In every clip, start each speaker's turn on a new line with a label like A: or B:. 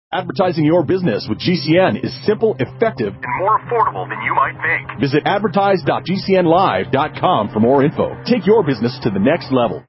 A: Advertising your business with GCN is simple, effective,
B: and more affordable than you might think.
A: Visit advertise.gcnlive.com for more info. Take your business to the next level.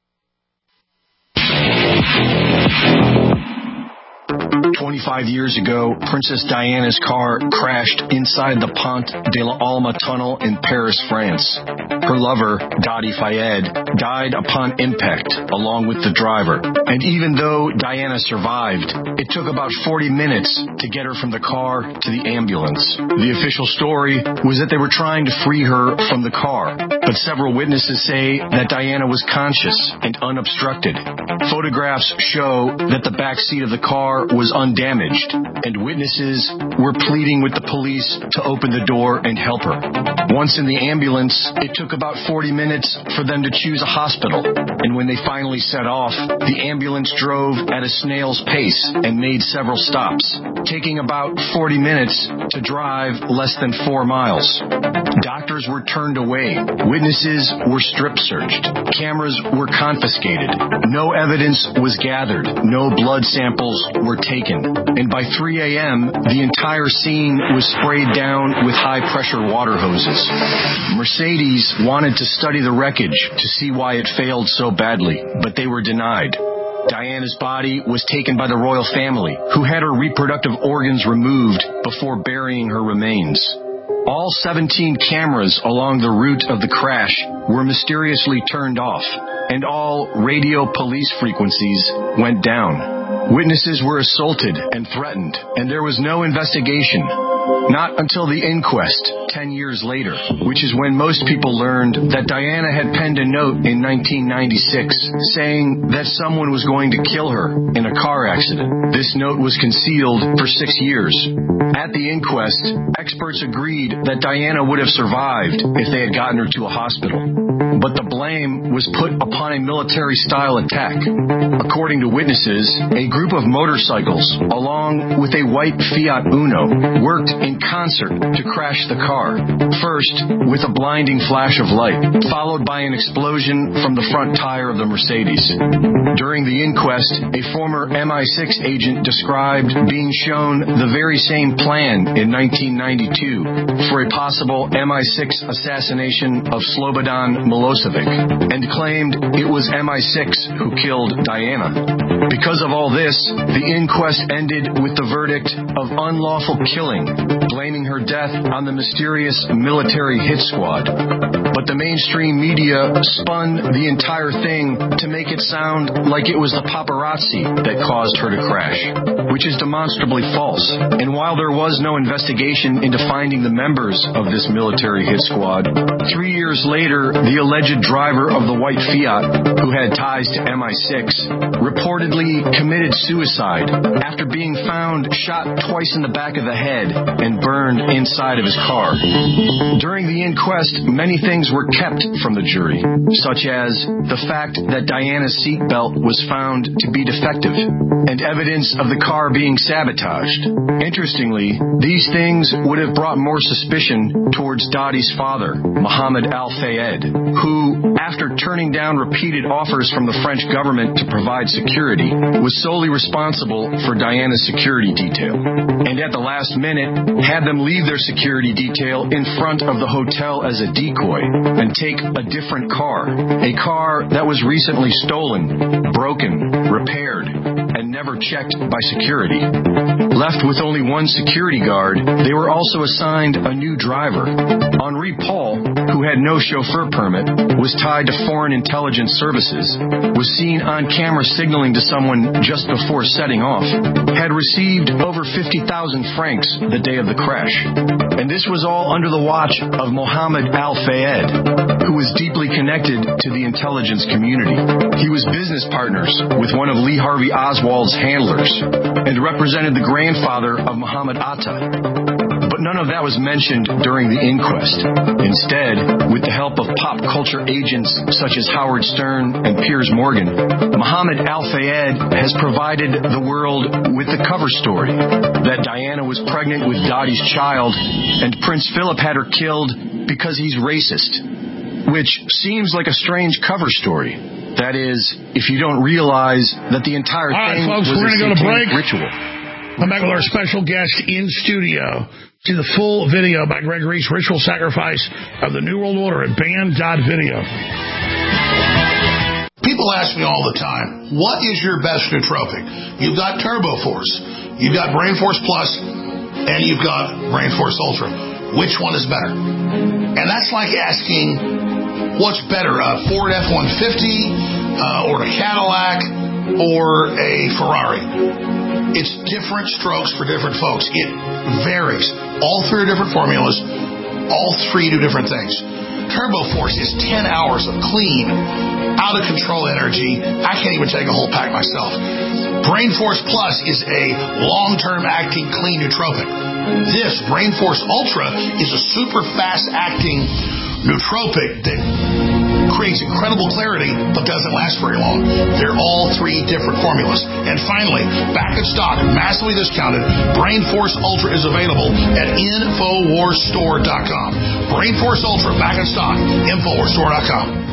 C: 25 years ago, Princess Diana's car crashed inside the Pont de l'Alma tunnel in Paris, France. Her lover, Dadi Fayed, died upon impact, along with the driver. And even though Diana survived, it took about 40 minutes to get her from the car to the ambulance. The official story was that they were trying to free her from the car, but several witnesses say that Diana was conscious and unobstructed. Photographs show that the back seat of the car was undamaged, and witnesses were pleading with the police to open the door and help her. Once in the ambulance, it took about 40 minutes for them to choose a hospital, and when they finally set off, the ambulance drove at a snail's pace and made several stops, taking about 40 minutes to drive less than 4 miles. Doctors were turned away. Witnesses were strip-searched. Cameras were confiscated. No evidence was gathered. No blood samples were taken. And by 3 a.m., the entire scene was sprayed down with high-pressure water hoses. Mercedes wanted to study the wreckage to see why it failed so badly, but they were denied. Diana's body was taken by the royal family, who had her reproductive organs removed before burying her remains. All 17 cameras along the route of the crash were mysteriously turned off, and all radio police frequencies went down. Witnesses were assaulted and threatened, and there was no investigation. Not until the inquest 10 years later, which is when most people learned that Diana had penned a note in 1996 saying that someone was going to kill her in a car accident. This note was concealed for 6 years. At the inquest, experts agreed that Diana would have survived if they had gotten her to a hospital. But the blame was put upon a military-style attack. According to witnesses, a group of motorcycles, along with a white Fiat Uno, worked in concert to crash the car. First, with a blinding flash of light, followed by an explosion from the front tire of the Mercedes. During the inquest, a former MI6 agent described being shown the very same plan in 1992 for a possible MI6 assassination of Slobodan Milosevic, and claimed it was MI6 who killed Diana. Because of all this, the inquest ended with the verdict of unlawful killing, blaming her death on the mysterious military hit squad. But the mainstream media spun the entire thing to make it sound like it was the paparazzi that caused her to crash, which is demonstrably false. And while there was no investigation into finding the members of this military hit squad, 3 years later, the alleged driver of the white Fiat, who had ties to MI6, reportedly committed suicide after being found shot twice in the back of the head and burned inside of his car. During the inquest, many things were kept from the jury, such as the fact that Diana's seatbelt was found to be defective and evidence of the car being sabotaged. Interestingly, these things would have brought more suspicion towards Dadi's father, Mohammed Al-Fayed, who, after turning down repeated offers from the French government to provide security, was solely responsible for Diana's security detail, and at the last minute had them leave their security detail in front of the hotel as a decoy and take a different car, a car that was recently stolen, broken, repaired, and never checked by security. Left with only one security guard, they were also assigned a new driver. Henri Paul, who had no chauffeur permit, was tied to foreign intelligence services, was seen on camera signaling to someone just before setting off, had received over 50,000 francs the day of the crash. And this was all under the watch of Mohammed Al-Fayed, who was deeply connected to the intelligence community. He was business partners with one of Lee Harvey Oswald's handlers and represented the grandfather of Muhammad Atta. But none of that was mentioned during the inquest. Instead, with the help of pop culture agents such as Howard Stern and Piers Morgan, Mohammed Al-Fayed has provided the world with the cover story that Diana was pregnant with Dadi's child and Prince Philip had her killed because he's racist, which seems like a strange cover story. That is, if you don't realize that the entire thing was a satanic ritual.
D: I'm back with our special guest in studio. See the full video by Greg Reese, Ritual Sacrifice of the New World Order at band.video.
E: People ask me all the time, what is your best nootropic? You've got Turbo Force, you've got Brain Force Plus, and you've got Brain Force Ultra. Which one is better? And that's like asking, what's better, a Ford F-150 or a Cadillac or a Ferrari? It's different strokes for different folks. It varies. All three are different formulas. All three do different things. Turbo Force is 10 hours of clean, out-of-control energy. I can't even take a whole pack myself. Brain Force Plus is a long-term acting clean nootropic. This Brain Force Ultra is a super fast-acting nootropic that creates incredible clarity but doesn't last very long. They're all three different formulas. And finally, back in stock, massively discounted, Brain Force Ultra is available at InfoWarsStore.com. Brain Force Ultra, back in stock, InfoWarsStore.com.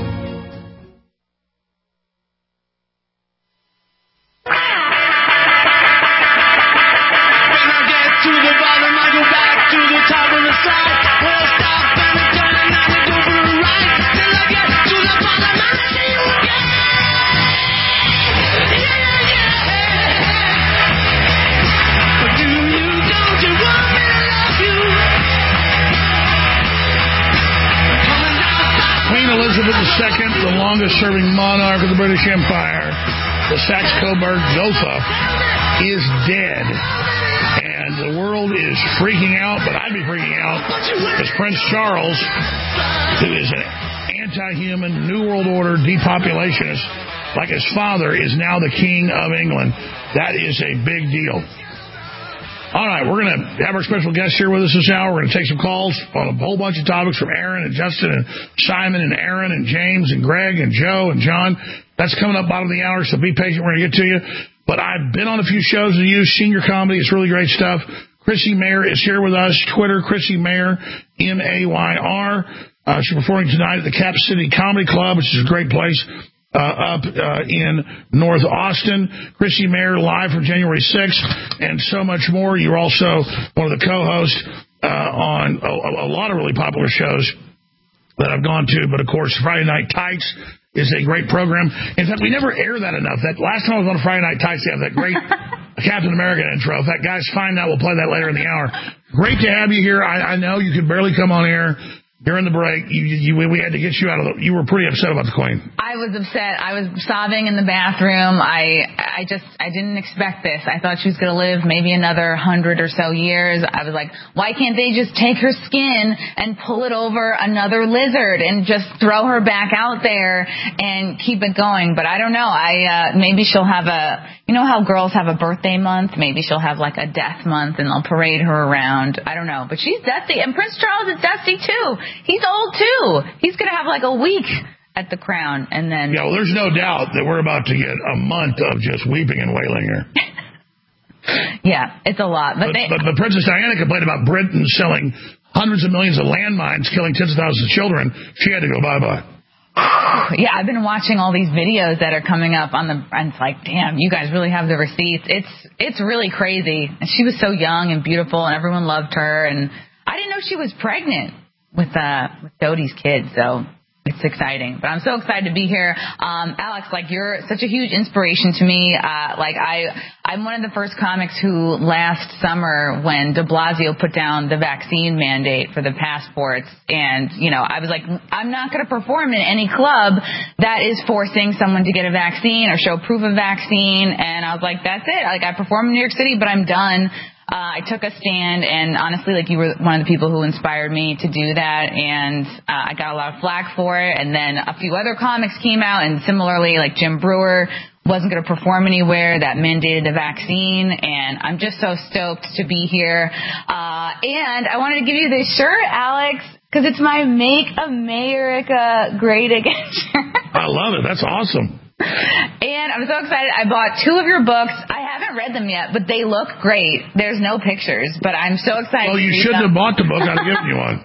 D: Elizabeth II, the longest-serving monarch of the British Empire, the Saxe-Coburg Gotha, is dead. And the world is freaking out, but I'd be freaking out as Prince Charles, who is an anti-human, New World Order depopulationist, like his father, is now the King of England. That is a big deal. All right, we're going to have our special guest here with us this hour. We're going to take some calls on a whole bunch of topics from Aaron and Justin and Simon and Aaron and James and Greg and Joe and John. That's coming up bottom of the hour, so be patient. We're going to get to you. But I've been on a few shows with you, Senior Comedy. It's really great stuff. Chrissy Mayer is here with us. Twitter, Chrissy Mayer, M-A-Y-R. She's performing tonight at the Cap City Comedy Club, which is a great place. Up in North Austin. Chrissy Mayer live from January 6th, and so much more. You're also one of the co-hosts on a lot of really popular shows that I've gone to, but of course Friday Night Tights is a great program. In fact, we never air that enough. That last time I was on Friday Night Tights, they have that great Captain America intro. If that guy's fine now, we'll play that later in the hour. Great to have you here. I know you could barely come on air during the break. We had to get you out of the... You were pretty upset about the Queen.
F: I was upset. I was sobbing in the bathroom. I didn't expect this. I thought she was going to live maybe another 100 or so years. I was like, why can't they just take her skin and pull it over another lizard and just throw her back out there and keep it going? But I don't know. Maybe she'll have a... You know how girls have a birthday month? Maybe she'll have like a death month and they'll parade her around. I don't know. But she's dusty. And Prince Charles is dusty too. He's old too. He's going to have like a week at the crown and then...
D: Yeah, well, there's no doubt that we're about to get a month of just weeping and wailing here.
F: Yeah, it's a lot. But
D: Princess Diana complained about Britain selling hundreds of millions of landmines, killing tens of thousands of children. She had to go bye-bye.
F: Yeah, I've been watching all these videos that are coming up and it's like, damn, you guys really have the receipts. It's really crazy. And she was so young and beautiful and everyone loved her. And I didn't know she was pregnant with Dodi's kid, so it's exciting. But I'm so excited to be here. Alex, like, you're such a huge inspiration to me. I'm one of the first comics who last summer when de Blasio put down the vaccine mandate for the passports, and, you know, I was like, I'm not going to perform in any club that is forcing someone to get a vaccine or show proof of vaccine. And I was like, that's it. Like, I perform in New York City, but I'm done. I took a stand, and honestly, like, you were one of the people who inspired me to do that, and I got a lot of flack for it. And then a few other comics came out, and similarly, like Jim Brewer wasn't going to perform anywhere that mandated the vaccine, and I'm just so stoked to be here. And I wanted to give you this shirt, Alex, because it's my Make America Great Again shirt.
D: I love it. That's awesome.
F: And I'm so excited. I bought 2 of your books. I haven't read them yet, but they look great. There's no pictures, but I'm so excited.
D: Well, you shouldn't have bought the book. I'd have given you one.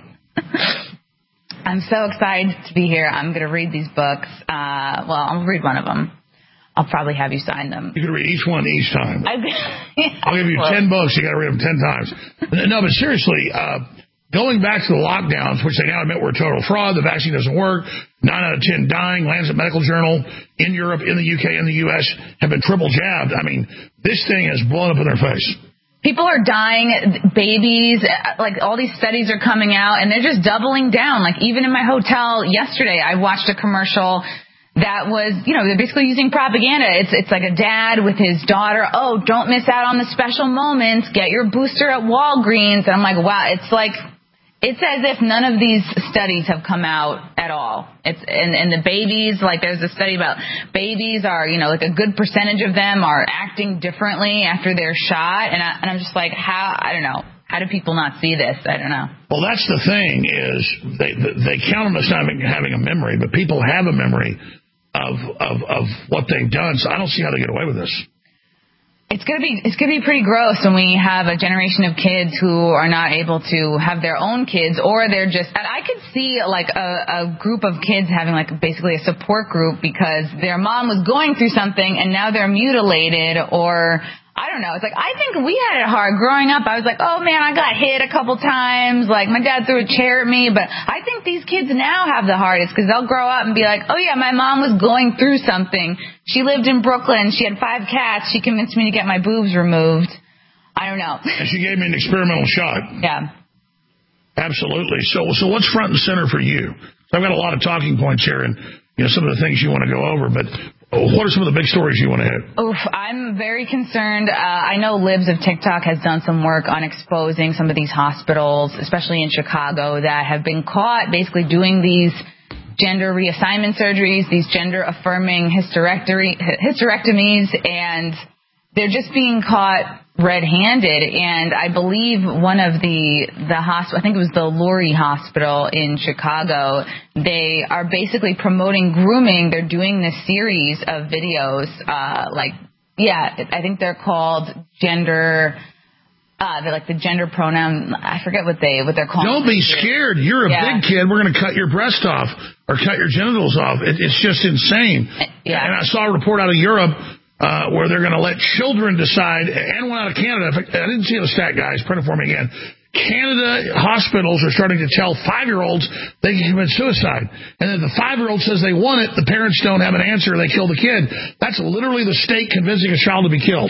F: I'm so excited to be here. I'm going to read these books. I'll read one of them. I'll probably have you sign them.
D: You can read each one each time. I'll give you
F: Well,
D: 10 books. You got to read them 10 times. No, but seriously, going back to the lockdowns, which they now admit were a total fraud, the vaccine doesn't work, 9 out of 10 dying, Lancet Medical Journal in Europe, in the UK, in the U.S. have been triple jabbed. I mean, this thing has blown up in their face.
F: people are dying, babies, like all these studies are coming out, and they're just doubling down. Like even in my hotel yesterday, I watched a commercial that was, they're basically using propaganda. It's like a dad with his daughter. Oh, don't miss out on the special moments. Get your booster at Walgreens. And I'm like, wow, it's as if none of these studies have come out at all. And the babies, like there's a study about babies are, like a good percentage of them are acting differently after they're shot. And I'm just like, I don't know. How do people not see this? I don't know.
D: Well, that's the thing is they count on us not having a memory, but people have a memory of what they've done. So I don't see how they get away with this.
F: It's gonna be pretty gross when we have a generation of kids who are not able to have their own kids, or they're just. And I could see like a group of kids having like basically a support group because their mom was going through something and now they're mutilated, or I don't know. It's like, I think we had it hard growing up. I was like, oh man, I got hit a couple times. Like my dad threw a chair at me. But I think these kids now have the hardest because they'll grow up and be like, oh yeah, my mom was going through something. She lived in Brooklyn. She had 5 cats. She convinced me to get my boobs removed. I don't know.
D: And she gave me an experimental shot.
F: Yeah.
D: Absolutely. So what's front and center for you? So I've got a lot of talking points here and some of the things you want to go over, but what are some of the big stories you want to hit?
F: Oof, I'm very concerned. I know Libs of TikTok has done some work on exposing some of these hospitals, especially in Chicago, that have been caught basically doing these gender reassignment surgeries, these gender-affirming hysterectomies, and they're just being caught red-handed. And I believe one of the hospital, I think it was the Lurie Hospital in Chicago, they are basically promoting grooming. They're doing this series of videos, I think they're called gender. They're like the gender pronoun. I forget what they're called.
D: Don't be scared. You're a big kid. We're going to cut your breast off or cut your genitals off. It's just insane.
F: Yeah.
D: And I saw a report out of Europe where they're going to let children decide, and one out of Canada. In fact, I didn't see the stat, guys. Print it for me again. Canada hospitals are starting to tell 5-year-olds they can commit suicide. And if the 5-year-old says they want it, the parents don't have an answer, they kill the kid. That's literally the state convincing a child to be killed.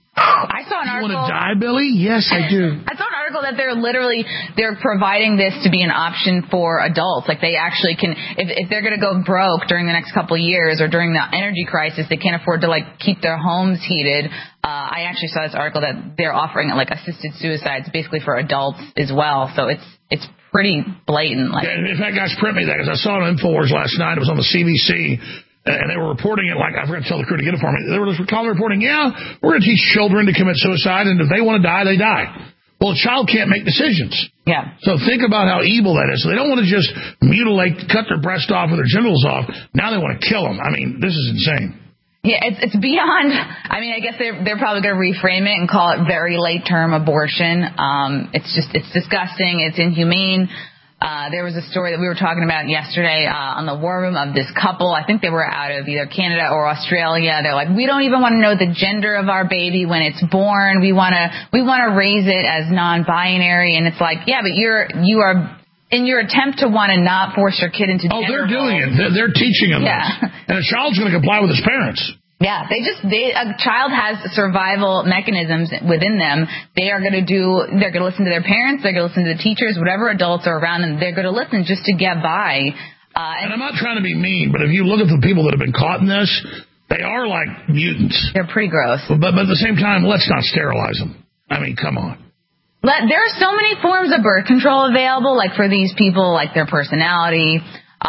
F: I saw an article.
D: You want to die, Billy? Yes, I do.
F: I saw an article that they're providing this to be an option for adults. Like they actually can, if they're going to go broke during the next couple of years or during the energy crisis, they can't afford to like keep their homes heated. I actually saw this article that they're offering like assisted suicides basically for adults as well. So it's pretty blatant. Like,
D: in fact, guys, print me that because I saw it on InfoWars last night. It was on the CBC. And they were reporting it like, I forgot to tell the crew to get it for me. They were just reporting, we're going to teach children to commit suicide, and if they want to die, they die. Well, a child can't make decisions.
F: Yeah.
D: So think about how evil that is. So they don't want to just mutilate, cut their breast off or their genitals off. Now they want to kill them. I mean, this is insane.
F: Yeah, it's beyond. I mean, I guess they're probably going to reframe it and call it very late term abortion. It's disgusting. It's inhumane. There was a story that we were talking about yesterday on the War Room of this couple. I think they were out of either Canada or Australia. They're like, we don't even want to know the gender of our baby when it's born. We want to raise it as non-binary. And it's like, yeah, but you are in your attempt to want to not force your kid into gender.
D: Oh, they're doing it. They're teaching them this. And a child's going to comply with his parents.
F: Yeah, a child has survival mechanisms within them. They're going to listen to their parents, they're going to listen to the teachers, whatever adults are around them, they're going to listen just to get by. And I'm
D: not trying to be mean, but if you look at the people that have been caught in this, they are like mutants.
F: They're pretty gross.
D: But at the same time, let's not sterilize them. I mean, come on.
F: There are so many forms of birth control available, like for these people, like their personality.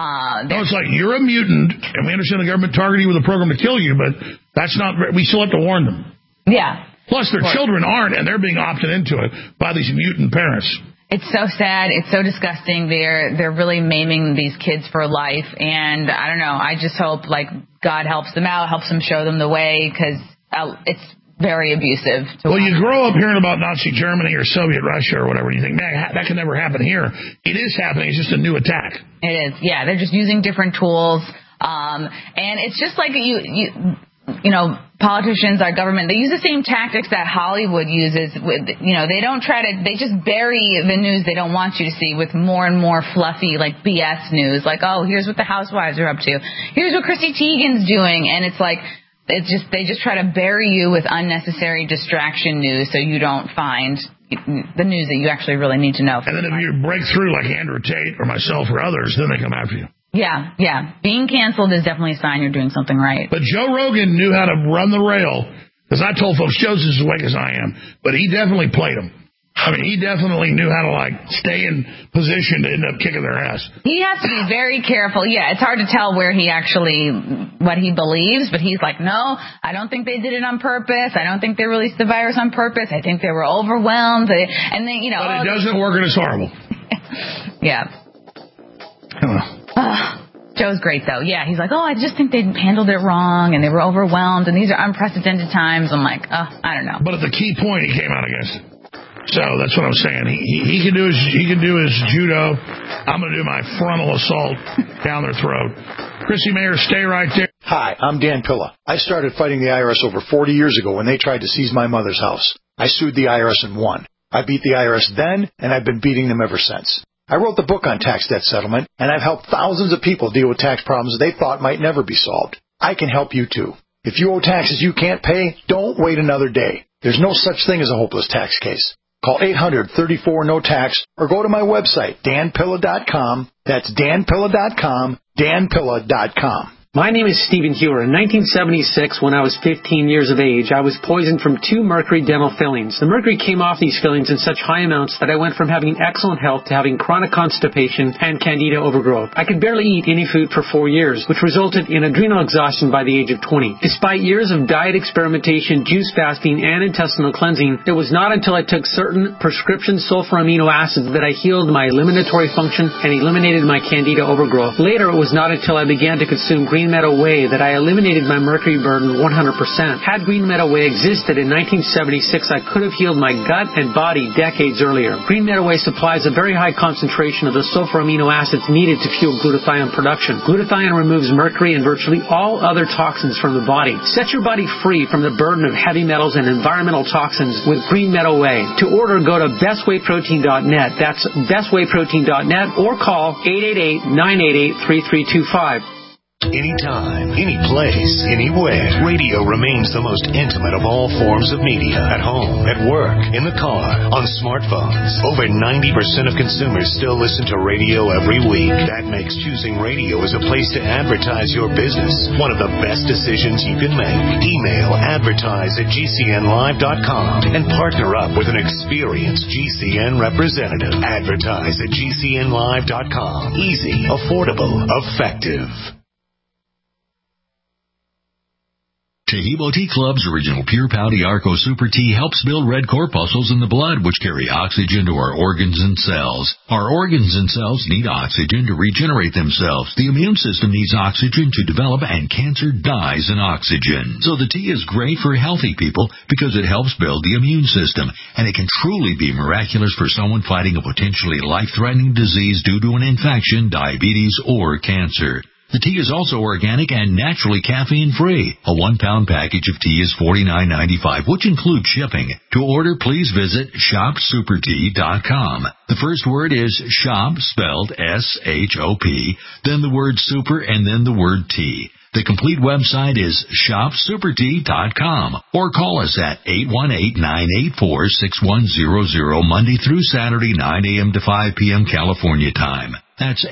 D: No, it's like you're a mutant, and we understand the government targeting you with a program to kill you, but that's not. We still have to warn them.
F: Yeah.
D: Plus, their children aren't, and they're being opted into it by these mutant parents.
F: It's so sad. It's so disgusting. They're really maiming these kids for life, and I don't know. I just hope like God helps them out, helps them show them the way, because it's very abusive.
D: Well, you grow up hearing about Nazi Germany or Soviet Russia or whatever, and you think, man, that can never happen here. It is happening. It's just a new attack.
F: It is. Yeah, they're just using different tools. And it's just like politicians, our government, they use the same tactics that Hollywood uses. They don't they just bury the news they don't want you to see with more and more fluffy, like BS news. Like, oh, here's what the housewives are up to. Here's what Chrissy Teigen's doing. And it's like, they just try to bury you with unnecessary distraction news so you don't find the news that you actually really need to know.
D: And then if you break through like Andrew Tate or myself or others, then they come after you.
F: Yeah. Being canceled is definitely a sign you're doing something right.
D: But Joe Rogan knew how to run the rail, because I told folks, Joe's as awake as I am, but he definitely played them. I mean, he definitely knew how to, stay in position to end up kicking their ass.
F: He has to be very careful. Yeah, it's hard to tell what he believes, but he's like, no, I don't think they did it on purpose. I don't think they released the virus on purpose. I think they were overwhelmed. But it
D: doesn't work and it's horrible.
F: Yeah. Joe's great, though. Yeah, he's like, I just think they handled it wrong, and they were overwhelmed, and these are unprecedented times. I'm like, I don't know.
D: But at the key point, he came out against it. So that's what I'm saying. He can do his judo. I'm going to do my frontal assault down their throat. Chrissy Mayer, stay right there.
G: Hi, I'm Dan Pilla. I started fighting the IRS over 40 years ago when they tried to seize my mother's house. I sued the IRS and won. I beat the IRS then, and I've been beating them ever since. I wrote the book on tax debt settlement, and I've helped thousands of people deal with tax problems they thought might never be solved. I can help you, too. If you owe taxes you can't pay, don't wait another day. There's no such thing as a hopeless tax case. Call 800-34-NO-TAX or go to my website, danpilla.com. That's danpilla.com, danpilla.com.
H: My name is Stephen Hewer. In 1976, when I was 15 years of age, I was poisoned from 2 mercury dental fillings. The mercury came off these fillings in such high amounts that I went from having excellent health to having chronic constipation and candida overgrowth. I could barely eat any food for 4 years, which resulted in adrenal exhaustion by the age of 20. Despite years of diet experimentation, juice fasting, and intestinal cleansing, it was not until I took certain prescription sulfur amino acids that I healed my eliminatory function and eliminated my candida overgrowth. Later, it was not until I began to consume Green Meadow Whey that I eliminated my mercury burden 100%. Had Green Meadow Whey existed in 1976, I could have healed my gut and body decades earlier. Green Meadow Whey supplies a very high concentration of the sulfur amino acids needed to fuel glutathione production. Glutathione removes mercury and virtually all other toxins from the body. Set your body free from the burden of heavy metals and environmental toxins with Green Meadow Whey. To order, go to bestwayprotein.net. That's bestwayprotein.net or call 888-988-3325.
I: Anytime, any place, anywhere, radio remains the most intimate of all forms of media. At home, at work, in the car, on smartphones. Over 90% of consumers still listen to radio every week. That makes choosing radio as a place to advertise your business one of the best decisions you can make. Email advertise@gcnlive.com and partner up with an experienced GCN representative. Advertise@gcnlive.com. Easy, affordable, effective.
J: Taheebo Tea Club's original Pure Pouty Arco Super Tea helps build red corpuscles in the blood, which carry oxygen to our organs and cells. Our organs and cells need oxygen to regenerate themselves. The immune system needs oxygen to develop, and cancer dies in oxygen. So the tea is great for healthy people because it helps build the immune system, and it can truly be miraculous for someone fighting a potentially life-threatening disease due to an infection, diabetes, or cancer. The tea is also organic and naturally caffeine-free. A 1-pound package of tea is $49.95, which includes shipping. To order, please visit shopsupertea.com. The first word is shop, spelled S-H-O-P, then the word super, and then the word tea. The complete website is shopsupertea.com, or call us at 818-984-6100 Monday through Saturday, 9 a.m. to 5 p.m. California time. That's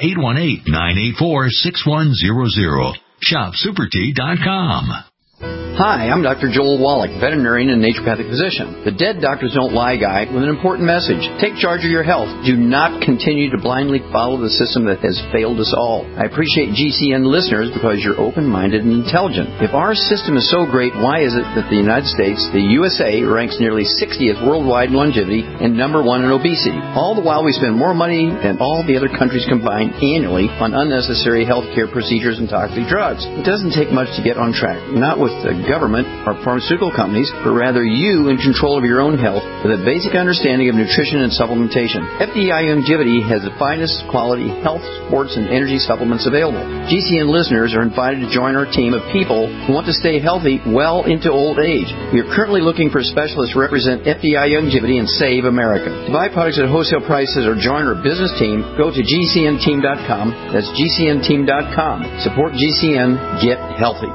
J: 818-984-6100. Shopsupertea.com.
K: Hi, I'm Dr. Joel Wallach, veterinarian and naturopathic physician. The Dead Doctors Don't Lie guy with an important message. Take charge of your health. Do not continue to blindly follow the system that has failed us all. I appreciate GCN listeners because you're open-minded and intelligent. If our system is so great, why is it that the United States, the USA, ranks nearly 60th worldwide in longevity and number 1 in obesity? All the while we spend more money than all the other countries combined annually on unnecessary health care procedures and toxic drugs. It doesn't take much to get on track. Not with the government or pharmaceutical companies, but rather you in control of your own health with a basic understanding of nutrition and supplementation. FDI Longevity has the finest quality health, sports, and energy supplements available. GCN listeners are invited to join our team of people who want to stay healthy well into old age. We are currently looking for specialists to represent FDI Longevity and save America. To buy products at wholesale prices or join our business team, go to GCNteam.com. That's GCNteam.com. Support GCN. Get healthy.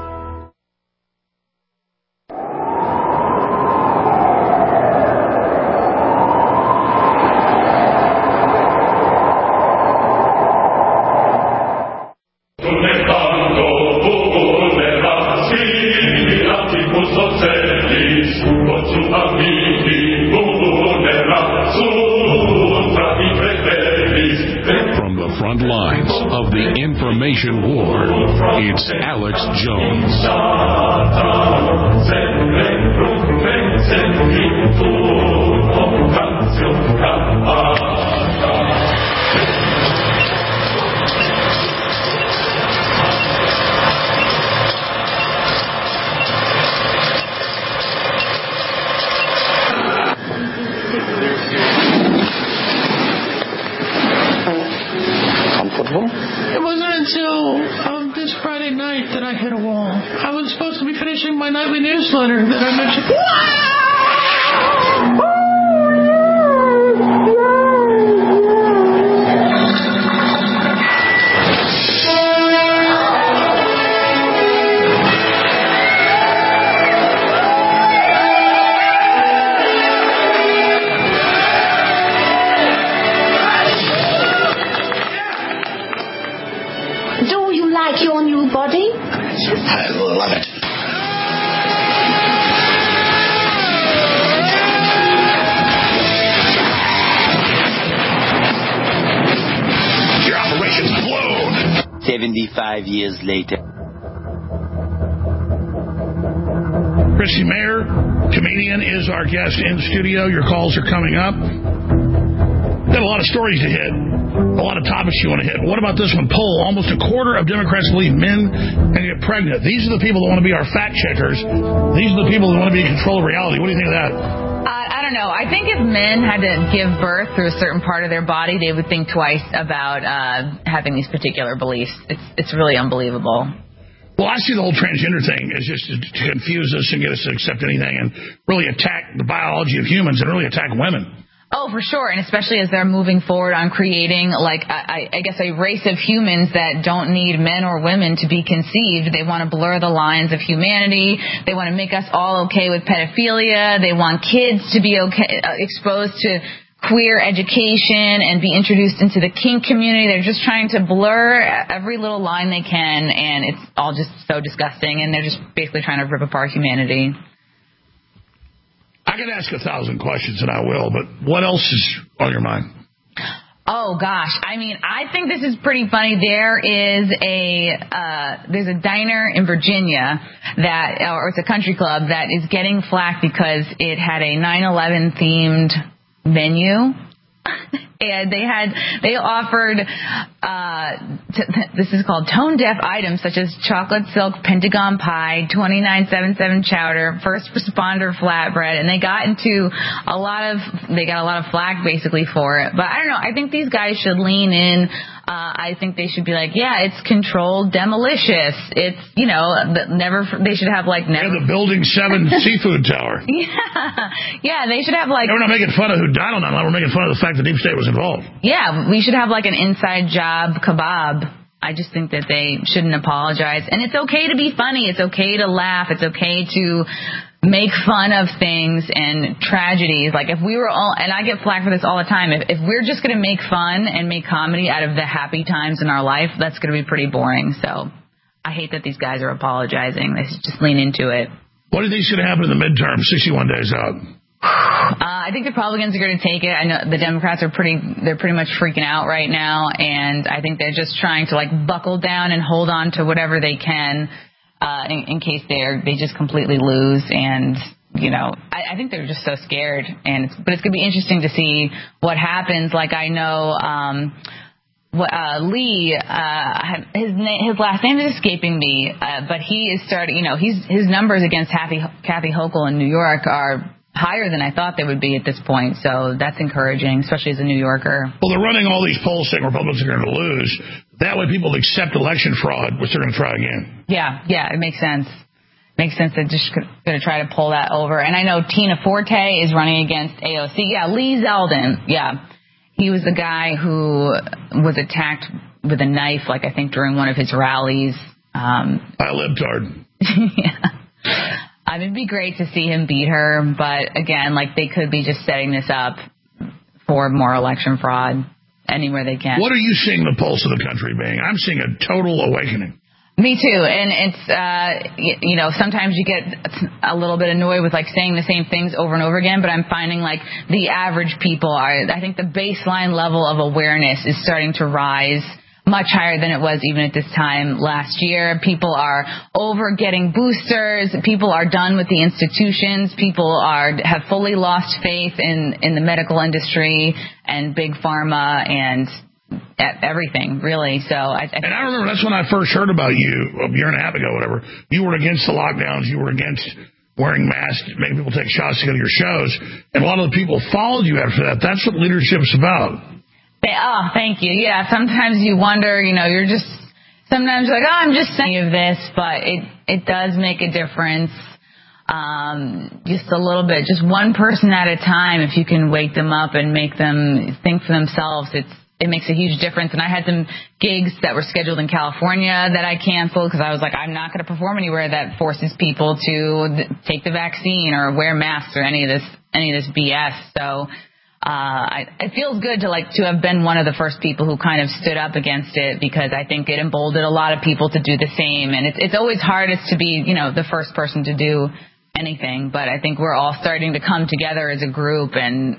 L: From the front lines of the information war, it's Alex Jones.
D: It wasn't until this Friday night that I hit a wall. I was supposed to be finishing my nightly newsletter that I mentioned.
M: Your new body?
E: I love it. Your operation's blown.
N: 75 years later.
D: Chrissy Mayer, comedian, is our guest in studio. Your calls are coming up. Got a lot of stories to hit. A lot of topics you want to hit. But what about this one? Poll. Almost a quarter of Democrats believe men can get pregnant. These are the people that want to be our fact checkers. These are the people that want to be in control of reality. What do you think of that?
F: I don't know. I think if men had to give birth through a certain part of their body, they would think twice about having these particular beliefs. It's really unbelievable.
D: Well, I see the whole transgender thing as just to confuse us and get us to accept anything and really attack the biology of humans and really attack women.
F: Oh, for sure, and especially as they're moving forward on creating, like, I guess a race of humans that don't need men or women to be conceived. They want to blur the lines of humanity. They want to make us all okay with pedophilia. They want kids to be exposed to queer education and be introduced into the kink community. They're just trying to blur every little line they can, and it's all just so disgusting, and they're just basically trying to rip apart humanity.
D: I could ask 1,000 questions, and I will, but what else is on your mind?
F: Oh, gosh. I mean, I think this is pretty funny. There's a diner in Virginia or it's a country club that is getting flack because it had a 9/11 themed menu. And they offered, this is called tone deaf items such as chocolate silk Pentagon pie, 2977 chowder, first responder flatbread, and they got a lot of flack basically for it. But I don't know. I think these guys should lean in. I think they should be like, yeah, it's controlled demolicious. It's, they should have like never.
D: Yeah, the Building 7 seafood tower.
F: Yeah, they should have like.
D: We're not making fun of who died on that. We're making fun of the fact that Deep State was involved.
F: Yeah, we should have like an inside job kebab. I just think that they shouldn't apologize. And it's okay to be funny. It's okay to laugh. It's okay to make fun of things and tragedies. Like if we were all, and I get flack for this all the time, if we're just going to make fun and make comedy out of the happy times in our life, that's going to be pretty boring. So I hate that these guys are apologizing. They should just lean into it.
D: What do you think is going to happen in the midterm, 61 days out?
F: I think the Republicans are going to take it. I know the Democrats are pretty much freaking out right now, and I think they're just trying to like buckle down and hold on to whatever they can in case they just completely lose. And I think they're just so scared. But it's going to be interesting to see what happens. Like I know Lee, his last name is escaping me, but he is starting, his numbers against Kathy Hochul in New York are higher than I thought they would be at this point, so that's encouraging, especially as a New Yorker.
D: Well, they're running all these polls saying Republicans are going to lose. That way people accept election fraud, which they're going to try again. Yeah, it makes sense. Makes sense. They're just going to try to pull that over. And I know Tina Forte is running against AOC. Yeah, Lee Zeldin. Yeah. He was the guy who was attacked with a knife, I think during one of his rallies. A libtard. Yeah. It'd be great to see him beat her, but again, they could be just setting this up for more election fraud anywhere they can. What are you seeing the pulse of the country being? I'm seeing a total awakening. Me too, and it's, sometimes you get a little bit annoyed with, saying the same things over and over again, but I'm finding, the average people I think the baseline level of awareness is starting to rise much higher than it was even at this time last year. People are over getting boosters. People are done with the institutions. People have fully lost faith in the medical industry and big pharma and everything, really. So I remember that's when I first heard about you a year and a half ago, whatever. You were against the lockdowns. You were against wearing masks, making people take shots to go to your shows. And a lot of the people followed you after that. That's what leadership's about. Oh, thank you. Yeah, sometimes you wonder, you're just, sometimes you're I'm just saying of this, but it does make a difference. Just a little bit, just one person at a time. If you can wake them up and make them think for themselves, it makes a huge difference. And I had some gigs that were scheduled in California that I canceled because I was I'm not going to perform anywhere that forces people to take the vaccine or wear masks or any of this BS. So, it feels good to have been one of the first people who kind of stood up against it, because I think it emboldened a lot of people to do the same. And it's always hardest to be, the first person to do anything. But I think we're all starting to come together as a group. And,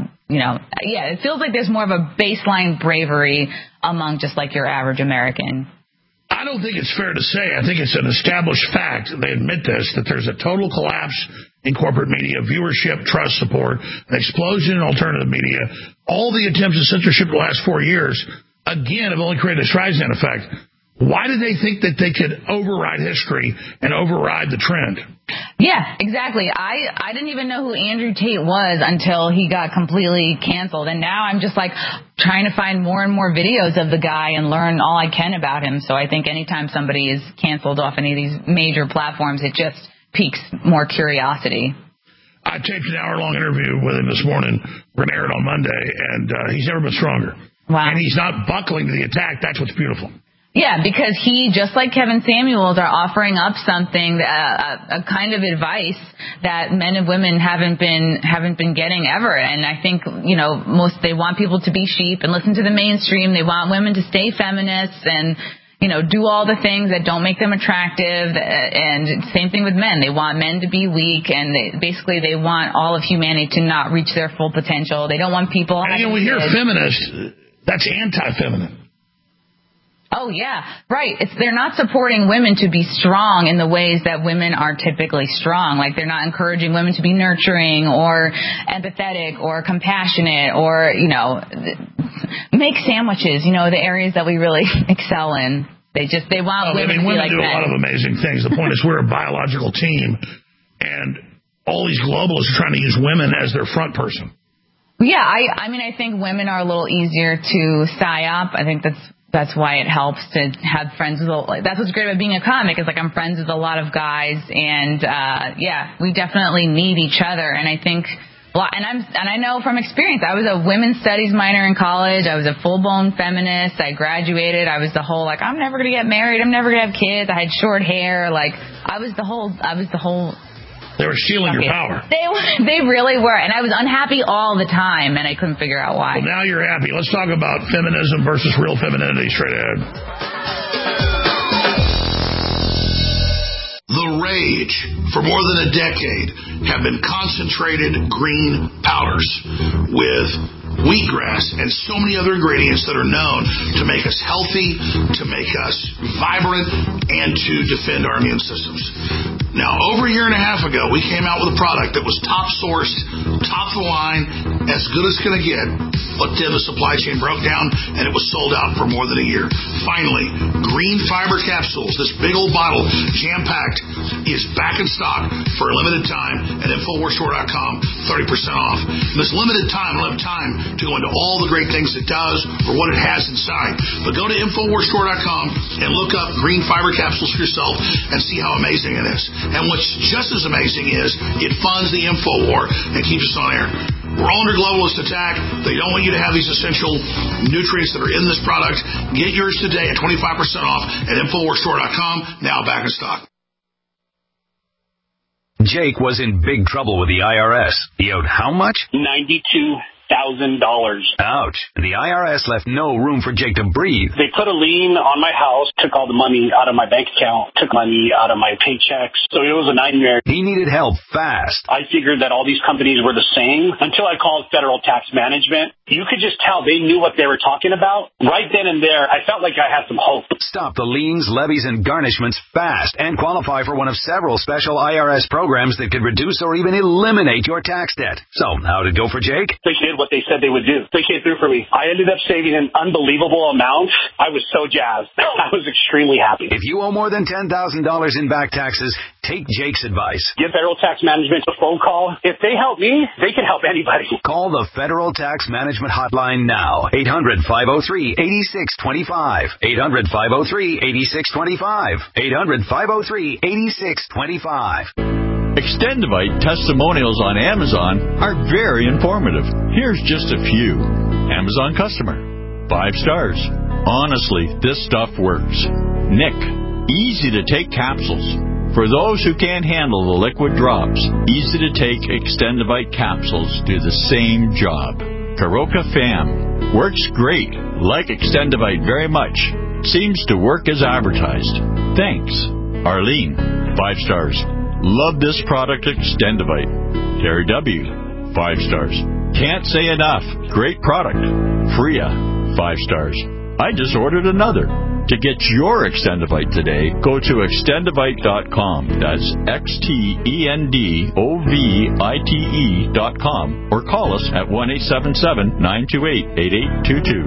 D: it feels like there's more of a baseline bravery among just your average American. I don't think it's fair to say. I think it's an established fact. They admit this, that there's a total collapse in corporate media, viewership, trust, support, an explosion in alternative media. All the attempts at censorship the last 4 years, again, have only created a Streisand effect. Why did they think that they could override history and override the trend? Yeah, exactly. I didn't even know who Andrew Tate was until he got completely canceled. And now I'm just trying to find more and more videos of the guy and learn all I can about him. So I think anytime somebody is canceled off any of these major platforms, it just piques more curiosity. I taped an hour-long interview with him this morning. We're going to air it on Monday, and he's never been stronger. Wow. And he's not buckling to the attack. That's what's beautiful. Yeah, because he, just like Kevin Samuels, are offering up something, a kind of advice that men and women haven't been getting ever. And I think, they want people to be sheep and listen to the mainstream. They want women to stay feminists and, do all the things that don't make them attractive. And same thing with men. They want men to be weak, and they want all of humanity to not reach their full potential. They don't want people. And we hear feminist, that's anti-feminine. Oh, yeah, right. They're not supporting women to be strong in the ways that women are typically strong. They're not encouraging women to be nurturing or empathetic or compassionate or, make sandwiches, the areas that we really excel in. They want women to be like men. Women do a lot of amazing things. The point is we're a biological team, and all these globalists are trying to use women as their front person. Yeah, I think women are a little easier to psyop. I think that's why it helps to have friends with that's what's great about being a comic, is I'm friends with a lot of guys, and we definitely need each other. And I think and I know from experience, I was a women's studies minor in college. I was a full-blown feminist. I graduated. I was the whole I'm never going to get married. I'm never going to have kids. I had short hair. I was the whole They were stealing your power. They really were. And I was unhappy all the time, and I couldn't figure out why. Well, now you're happy. Let's talk about feminism versus real femininity straight ahead.
E: The rage for more than a decade have been concentrated green powders with wheatgrass and so many other ingredients that are known to make us healthy, to make us vibrant, and to defend our immune systems. Now, over a year and a half ago, we came out with a product that was top sourced, top of the line, as good as it's going to get. But then the supply chain broke down, and it was sold out for more than a year. Finally, green fiber capsules, this big old bottle, jam-packed, is back in stock for a limited time at InfoWarsStore.com, 30% off. And this limited time, we'll have time to go into all the great things it does or what it has inside. But go to InfoWarsStore.com and look up green fiber capsules for yourself and see how amazing it is. And what's just as amazing is it funds the InfoWar and keeps us on air. We're all under globalist attack. They don't want you to have these essential nutrients that are in this product. Get yours today at 25% off at InfoWarsStore.com. Now back in stock.
O: Jake was in big trouble with the IRS. He owed how much?
P: $92,000.
O: Ouch. The IRS left no room for Jake to breathe.
P: They put a lien on my house, took all the money out of my bank account, took money out of my paychecks. So it was a nightmare.
O: He needed help fast.
P: I figured that all these companies were the same until I called Federal Tax Management. You could just tell they knew what they were talking about. Right then and there, I felt like I had some hope.
O: Stop the liens, levies, and garnishments fast and qualify for one of several special IRS programs that could reduce or even eliminate your tax debt. So, how'd it go for Jake?
P: They did what they said they would do. They came through for me. I ended up saving an unbelievable amount. I was so jazzed. I was extremely happy.
O: If you owe more than $10,000 in back taxes, take Jake's advice.
P: Give Federal Tax Management a phone call. If they help me, they can help anybody.
O: Call the Federal Tax Management Hotline now. 800-503-8625. 800-503-8625. 800-503-8625.
A: Extendivite testimonials on Amazon are very informative. Here's just a few. Amazon customer. 5 stars. Honestly, this stuff works. Nick. Easy to take capsules. For those who can't handle the liquid drops, easy to take Extendivite capsules do the same job. Karoka Fam. Works great. Like Extendivite very much. Seems to work as advertised. Thanks. Arlene. 5 stars. Love this product, Extendivite. Terry W. 5 stars. Can't say enough. Great product. Freya. 5 stars. I just ordered another. To get your Extendivite today, go to Extendivite.com. That's XTENDOVITE.com or call us at 1-877-928-8822.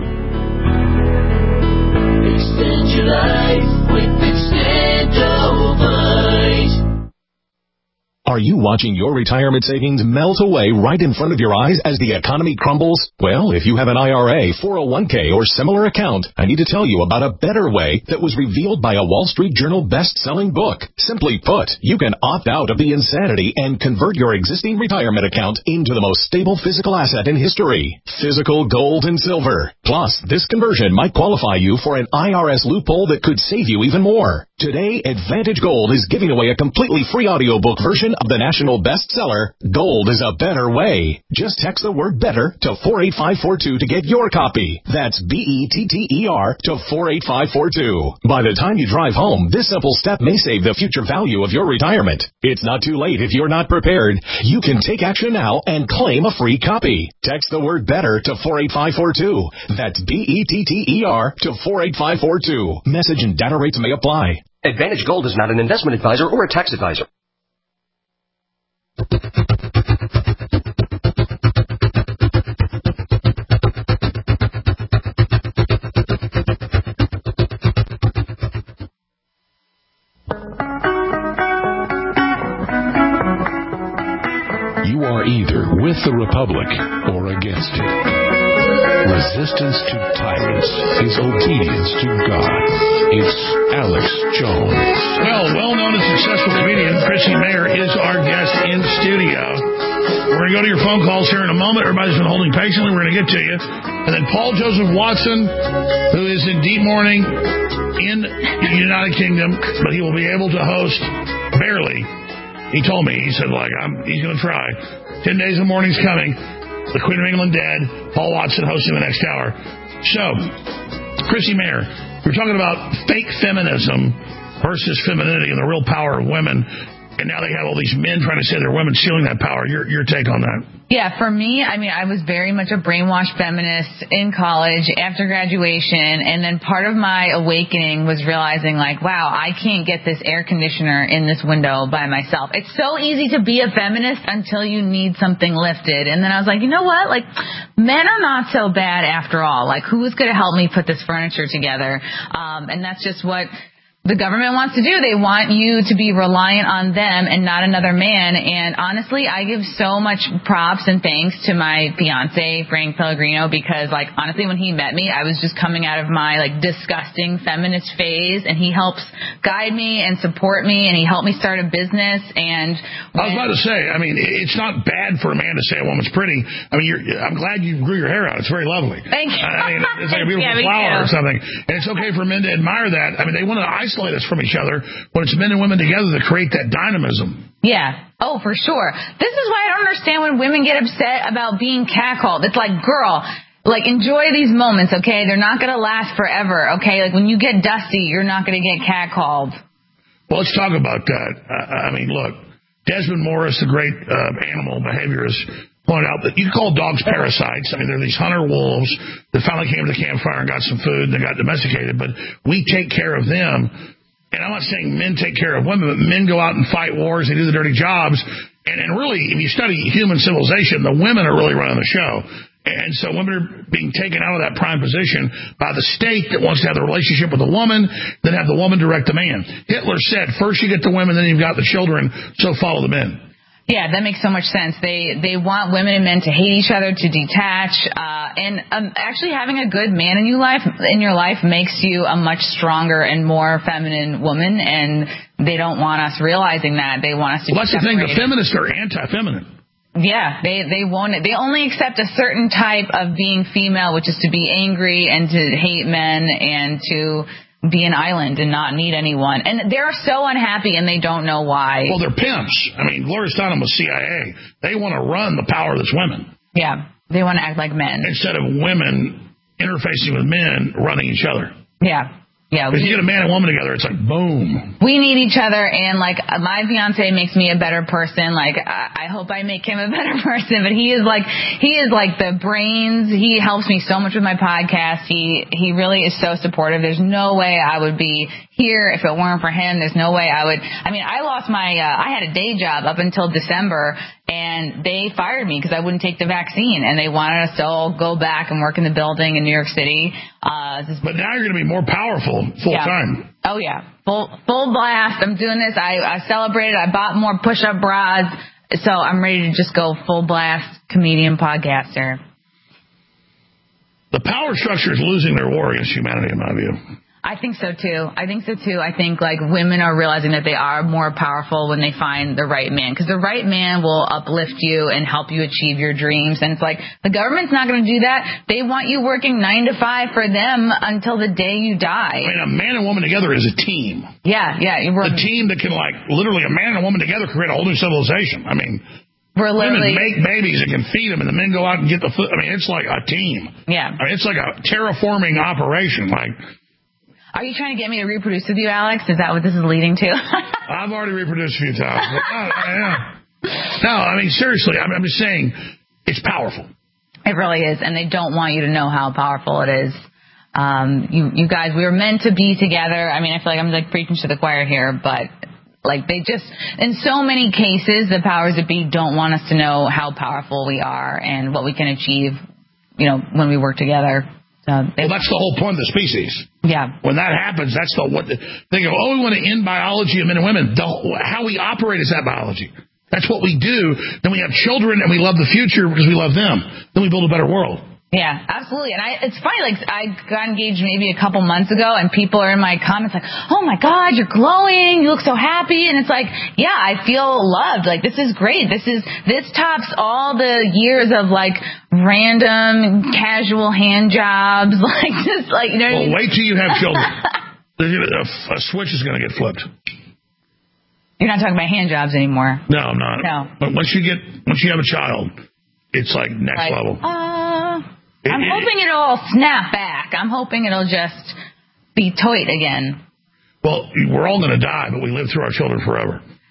Q: Extend your life with Extendivite.
R: Are you watching your retirement savings melt away right in front of your eyes as the economy crumbles? Well, if you have an IRA, 401k, or similar account, I need to tell you about a better way that was revealed by a Wall Street Journal best-selling book. Simply put, you can opt out of the insanity and convert your existing retirement account into the most stable physical asset in history, physical gold and silver. Plus, this conversion might qualify you for an IRS loophole that could save you even more. Today, Advantage Gold is giving away a completely free audiobook version of the national bestseller, Gold is a Better Way. Just text the word better to 48542 to get your copy. That's BETTER to 48542. By the time you drive home, this simple step may save the future value of your retirement. It's not too late if you're not prepared. You can take action now and claim a free copy. Text the word better to 48542. That's BETTER to 48542. Message and data rates may apply.
S: Advantage Gold is not an investment advisor or a tax advisor.
L: You are either with the Republic or against it. Resistance to tyrants is obedience to God. It's Alex Jones.
D: Well-known and successful comedian Chrissy Mayer is our guest in studio. We're going to go to your phone calls here in a moment. Everybody's been holding patiently. We're going to get to you. And then Paul Joseph Watson, who is in deep mourning in the United Kingdom, but he will be able to host barely. He told me, he said, he's going to try. 10 days of mourning's coming. The Queen of England dead. Paul Watson hosting the next hour. So, Chrissy Mayer, we're talking about fake feminism versus femininity and the real power of women. And now they have all these men trying to say they're women stealing that power. Your take on that?
F: Yeah, for me, I mean, I was very much a brainwashed feminist in college after graduation, and then part of my awakening was realizing, like, wow, I can't get this air conditioner in this window by myself. It's so easy to be a feminist until you need something lifted. And then I was like, you know what? Like, men are not so bad after all. Like, who is going to help me put this furniture together? And that's just what the government wants to do. They want you to be reliant on them and not another man. And honestly, I give so much props and thanks to my fiance, Frank Pellegrino, because, like, honestly, when he met me, I was just coming out of my, like, disgusting feminist phase, and he helps guide me and support me, and he helped me start a business. And
D: I was about to say, I mean, it's not bad for a man to say a woman's pretty. I mean, I'm glad you grew your hair out. It's very lovely.
F: Thank you.
D: I mean, it's like a beautiful flower or something. And it's okay for men to admire that. I mean, they want to isolate us from each other, but it's men and women together that create that dynamism.
F: Yeah. Oh, for sure. This is why I don't understand when women get upset about being catcalled. It's like, girl, like, enjoy these moments, okay? They're not going to last forever, okay? Like, when you get dusty, you're not going to get catcalled.
D: Well, let's talk about that. I mean, look, Desmond Morris, the great animal behaviorist, pointed out that you can call dogs parasites. I mean, they're these hunter wolves that finally came to the campfire and got some food and they got domesticated, but we take care of them. And I'm not saying men take care of women, but men go out and fight wars, they do the dirty jobs. And really, if you study human civilization, the women are really running the show. And so women are being taken out of that prime position by the state that wants to have the relationship with the woman, then have the woman direct the man. Hitler said, first you get the women, then you've got the children, so follow the men.
F: Yeah, that makes so much sense. They want women and men to hate each other, to detach, and actually having a good man in your life makes you a much stronger and more feminine woman, and they don't want us realizing that. They want us to.
D: Well, that's the thing. The feminists are anti-feminine.
F: Yeah, they won't. They only accept a certain type of being female, which is to be angry and to hate men and to be an island and not need anyone. And they're so unhappy and they don't know why.
D: Well, they're pimps. I mean, Gloria Steinem was CIA. They want to run the powerless women.
F: Yeah, they want to act like men.
D: Instead of women interfacing with men running each other.
F: Yeah. Yeah,
D: if you get a man and woman together, it's like, boom.
F: We need each other, and, like, my fiance makes me a better person. Like, I hope I make him a better person, but he is like the brains. He helps me so much with my podcast. He really is so supportive. There's no way I would be here if it weren't for him. There's no way I lost I had a day job up until December, and they fired me because I wouldn't take the vaccine, and they wanted us to all go back and work in the building in New York City.
D: But now you're going to be more powerful full time.
F: Oh, yeah. Full blast. I'm doing this. I celebrated. I bought more push-up bras. So I'm ready to just go full blast comedian podcaster.
D: The power structure is losing their war against humanity, in my view.
F: I think so, too. I think, like, women are realizing that they are more powerful when they find the right man. Because the right man will uplift you and help you achieve your dreams. And it's like, the government's not going to do that. They want you working 9 to 5 for them until the day you die.
D: I mean, a man and woman together is a team.
F: Yeah.
D: A team that can, like, literally a man and a woman together create a whole new civilization. I mean, women make babies and can feed them, and the men go out and get the food. I mean, it's like a team.
F: Yeah.
D: I mean, it's like a terraforming operation, like.
F: Are you trying to get me to reproduce with you, Alex? Is that what this is leading to?
D: I've already reproduced a few times. No, I mean, seriously, I'm just saying it's powerful.
F: It really is, and they don't want you to know how powerful it is. You guys, we were meant to be together. I mean, I feel like I'm like preaching to the choir here, but like they just, in so many cases, the powers that be don't want us to know how powerful we are and what we can achieve, when we work together.
D: Well, that's the whole point of the species.
F: Yeah.
D: When that happens, that's they go, we want to end biology of men and women. How we operate is that biology. That's what we do. Then we have children and we love the future because we love them. Then we build a better world.
F: Yeah, absolutely. And it's funny, like, I got engaged maybe a couple months ago, and people are in my comments like, oh my God, you're glowing, you look so happy. And it's like, yeah, I feel loved. Like, this is great. This tops all the years of, like, random casual hand jobs. Like, just like,
D: Well, wait till you have children. A switch is going to get flipped.
F: You're not talking about hand jobs anymore.
D: No, I'm not.
F: No.
D: But once you have a child, it's like next level.
F: I'm hoping it'll all snap back. I'm hoping it'll just be toit again.
D: Well, we're all going to die, but we live through our children forever.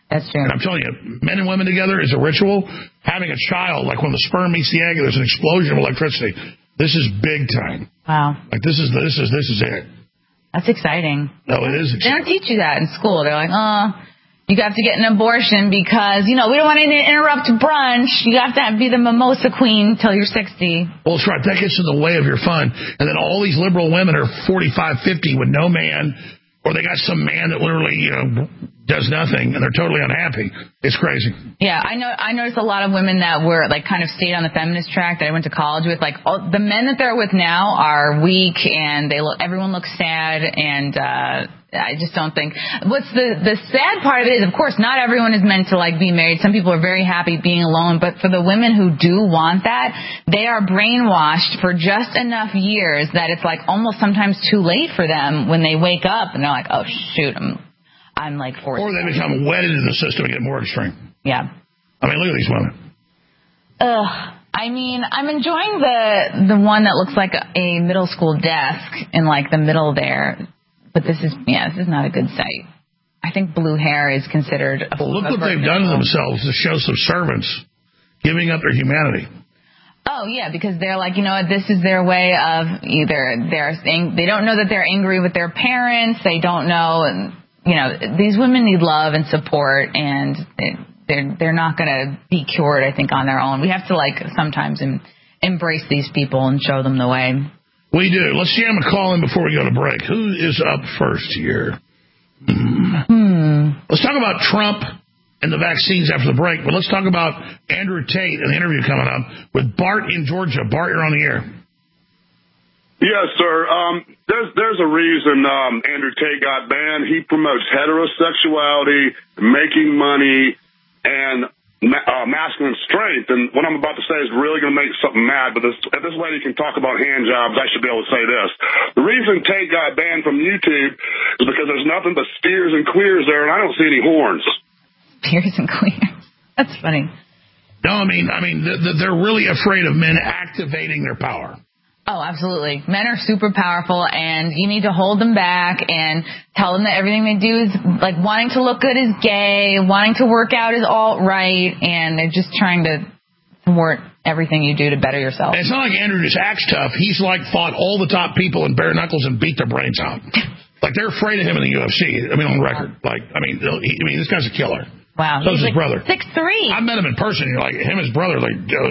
F: That's true.
D: And I'm telling you, men and women together is a ritual. Having a child, like when the sperm meets the egg, there's an explosion of electricity. This is big time.
F: Wow.
D: Like this is it.
F: That's exciting.
D: No, it is exciting.
F: They don't teach you that in school. They're like, you have to get an abortion because, we don't want to interrupt brunch. You have to be the mimosa queen till you're 60.
D: Well, that's right. That gets in the way of your fun. And then all these liberal women are 45, 50 with no man, or they got some man that literally, does nothing, and they're totally unhappy. It's crazy.
F: Yeah, I noticed a lot of women that were, kind of stayed on the feminist track that I went to college with. All the men that they're with now are weak, and everyone looks sad, and I just don't think. What's the sad part of it is, of course, not everyone is meant to, be married. Some people are very happy being alone, but for the women who do want that, they are brainwashed for just enough years that it's, almost sometimes too late for them when they wake up, and they're like, oh, shoot, I'm forced.
D: Or they become wedded to the system and get more extreme.
F: Yeah.
D: I mean, look at these women.
F: I'm enjoying the one that looks like a middle school desk in the middle there. But this is not a good sight. I think blue hair is considered a
D: Well, look what they've done to themselves to show subservience, giving up their humanity.
F: Oh, yeah, because they're this is their way of either they don't know that they're angry with their parents. They don't know, these women need love and support, and they're not going to be cured, I think, on their own. We have to, sometimes embrace these people and show them the way.
D: We do. Let's jam a call in before we go to break. Who is up first here? Let's talk about Trump and the vaccines after the break, but let's talk about Andrew Tate and the interview coming up with Bart in Georgia. Bart, you're on the air.
T: Yes, sir. There's a reason Andrew Tate got banned. He promotes heterosexuality, making money, and masculine strength. And what I'm about to say is really going to make something mad, but if this lady can talk about hand jobs, I should be able to say this. The reason Tate got banned from YouTube is because there's nothing but steers and clears there, and I don't see any horns.
F: Steers and clears. That's funny.
D: No, I mean, they're really afraid of men activating their power.
F: Oh, absolutely. Men are super powerful, and you need to hold them back and tell them that everything they do is wanting to look good is gay, wanting to work out is alt-right, and they're just trying to thwart everything you do to better yourself. And
D: it's not like Andrew just acts tough. He's fought all the top people in bare knuckles and beat their brains out. They're afraid of him in the UFC. On record. This guy's a killer.
F: Wow.
D: So is his brother.
F: 6'3".
D: I've met him in person. You're him and his brother,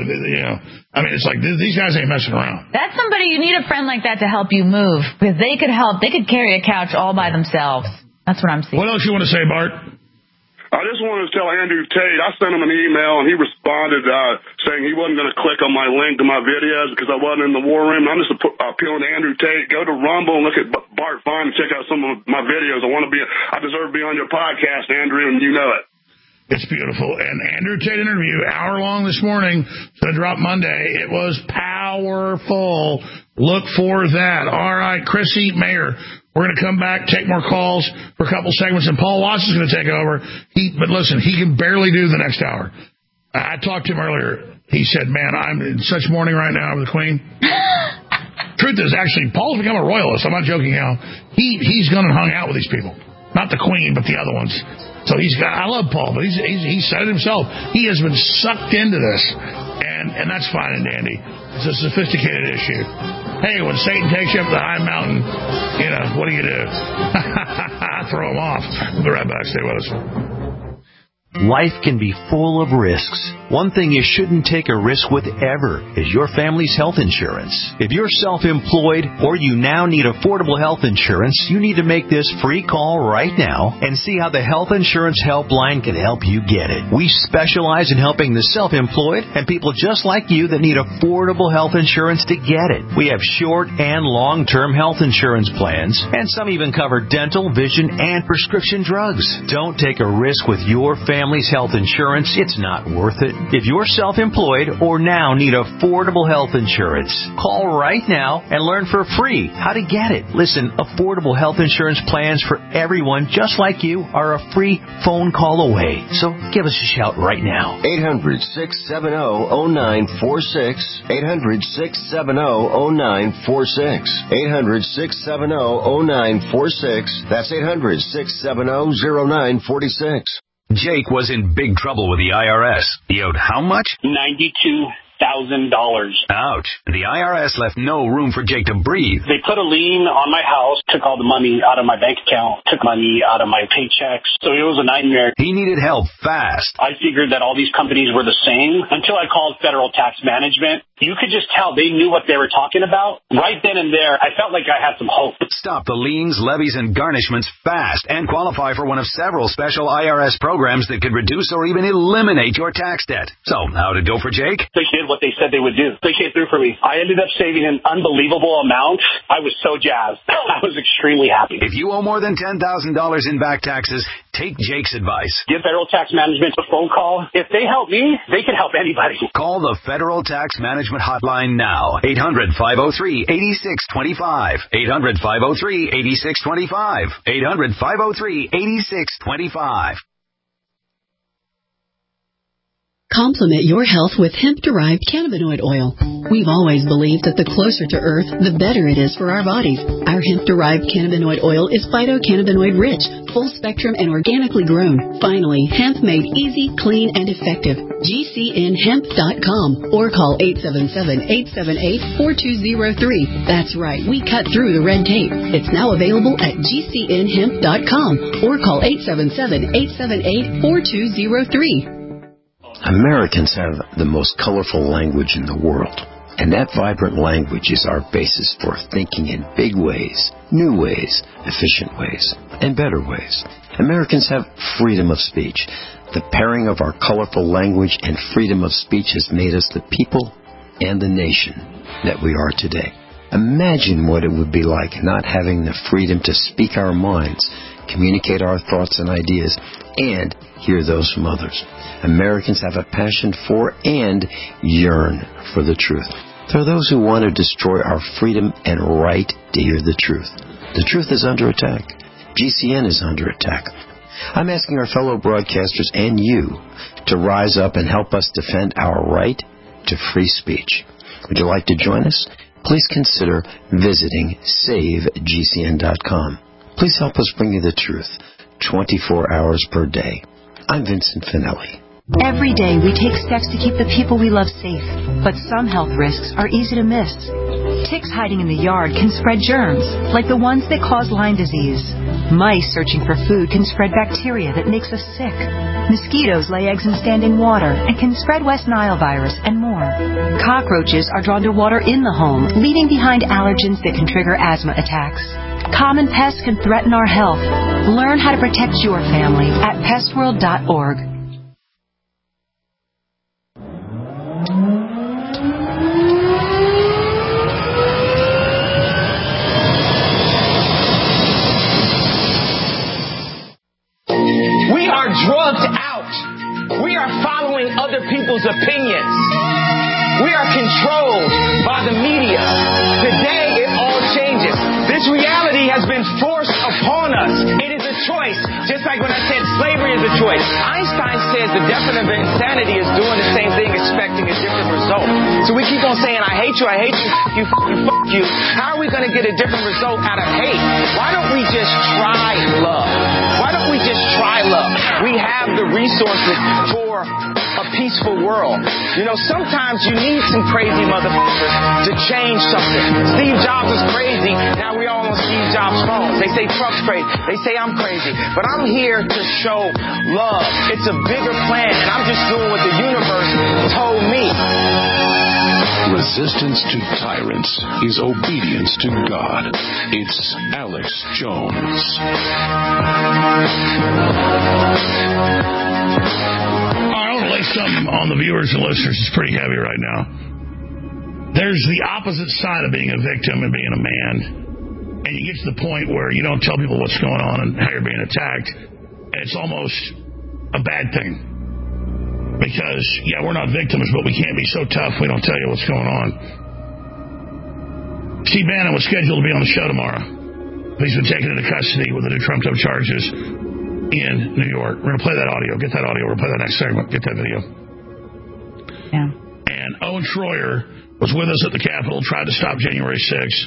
D: it's these guys ain't messing around.
F: That's somebody, you need a friend like that to help you move, because they could carry a couch all by themselves. That's what I'm seeing.
D: What else you want to say, Bart?
T: I just wanted to tell Andrew Tate, I sent him an email, and he responded saying he wasn't going to click on my link to my videos because I wasn't in the war room. I'm just appealing to Andrew Tate. Go to Rumble and look at Bart Fine and check out some of my videos. I deserve to be on your podcast, Andrew, and you know it.
D: It's beautiful. And Andrew Tate interview, hour long this morning. It's going to drop Monday. It was powerful. Look for that. All right, Chrissy Mayer. We're going to come back, take more calls for a couple segments, and Paul Watts is going to take over. But listen, he can barely do the next hour. I talked to him earlier. He said, man, I'm in such mourning right now over the Queen. Truth is, actually, Paul's become a royalist. I'm not joking now. He's gone and hung out with these people. Not the Queen, but the other ones. So I love Paul, but he said it himself. He has been sucked into this, and that's fine and dandy. It's a sophisticated issue. Hey, when Satan takes you up the high mountain, what do you do? Throw him off. We'll be right back. Stay with us.
U: Life can be full of risks. One thing you shouldn't take a risk with ever is your family's health insurance. If you're self-employed or you now need affordable health insurance, you need to make this free call right now and see how the Health Insurance Helpline can help you get it. We specialize in helping the self-employed and people just like you that need affordable health insurance to get it. We have short and long-term health insurance plans, and some even cover dental, vision, and prescription drugs. Don't take a risk with your family's health insurance. It's not worth it. If you're self-employed or now need affordable health insurance, call right now and learn for free how to get it. Listen, affordable health insurance plans for everyone just like you are a free phone call away. So give us a shout right now.
V: 800-670-0946. 800-670-0946. 800-670-0946. That's 800-670-0946.
O: Jake was in big trouble with the IRS. He owed how much?
P: $92,000.
O: Ouch. The IRS left no room for Jake to breathe.
P: They put a lien on my house, took all the money out of my bank account, took money out of my paychecks. So it was a nightmare.
O: He needed help fast.
P: I figured that all these companies were the same until I called Federal Tax Management. You could just tell they knew what they were talking about. Right then and there, I felt like I had some hope.
O: Stop the liens, levies, and garnishments fast and qualify for one of several special IRS programs that could reduce or even eliminate your tax debt. So, how'd it go for Jake?
P: They did what they said they would do. They came through for me. I ended up saving an unbelievable amount. I was so jazzed. I was extremely happy.
O: If you owe more than $10,000 in back taxes, take Jake's advice.
P: Give Federal Tax Management a phone call. If they help me, they can help anybody.
O: Call the Federal Tax Management hotline now. 800-503-8625. 800-503-8625. 800-503-8625.
B: Complement your health with hemp-derived cannabinoid oil. We've always believed that the closer to Earth, the better it is for our bodies. Our hemp-derived cannabinoid oil is phytocannabinoid-rich, full-spectrum, and organically grown. Finally, hemp made easy, clean, and effective. GCNhemp.com or call 877-878-4203. That's right, we cut through the red tape. It's now available at GCNhemp.com or call 877-878-4203.
C: Americans have the most colorful language in the world, and that vibrant language is our basis for thinking in big ways, new ways, efficient ways, and better ways. Americans have freedom of speech. The pairing of our colorful language and freedom of speech has made us the people and the nation that we are today. Imagine what it would be like not having the freedom to speak our minds, communicate our thoughts and ideas, and hear those from others. Americans have a passion for and yearn for the truth. There are those who want to destroy our freedom and right to hear the truth. The truth is under attack. GCN is under attack. I'm asking our fellow broadcasters and you to rise up and help us defend our right to free speech. Would you like to join us? Please consider visiting SaveGCN.com. Please help us bring you the truth 24 hours per day. I'm Vincent Finelli.
W: Every day we take steps to keep the people we love safe, but some health risks are easy to miss. Ticks hiding in the yard can spread germs, like the ones that cause Lyme disease. Mice searching for food can spread bacteria that makes us sick. Mosquitoes lay eggs in standing water and can spread West Nile virus and more. Cockroaches are drawn to water in the home, leaving behind allergens that can trigger asthma attacks. Common pests can threaten our health. Learn how to protect your family at pestworld.org.
X: We are drugged out. We are following other people's opinions. We are controlled by the media. Today, it all changes. This reality has been forced upon us. It is a choice, just like when I said slavery is a choice. Einstein says the definition of insanity is doing the same thing, expecting a different result. So we keep on saying, I hate you, fuck you. How are we going to get a different result out of hate? Why don't we just try love? Why don't we just try love? We have the resources for a peaceful world. You know, sometimes you need some crazy motherfuckers to change something. Steve Jobs is crazy. Now we all on Steve Jobs' phones. They say Trump's crazy. They say I'm crazy. But I'm here to show love. It's a bigger plan, and I'm just doing what the universe told me.
L: Resistance to tyrants is obedience to God. It's Alex Jones.
D: I want to lay something on the viewers and listeners. It's pretty heavy right now. There's the opposite side of being a victim and being a man. And you get to the point where you don't tell people what's going on and how you're being attacked. And it's almost a bad thing. Because, yeah, we're not victims, but we can't be so tough we don't tell you what's going on. Steve Bannon was scheduled to be on the show tomorrow. He's been taken into custody with the new trumped-up charges in New York. We're going to play that audio. Get that audio. We're going to play that next segment. Get that video.
F: Yeah.
D: And Owen Schroyer was with us at the Capitol, tried to stop January 6th,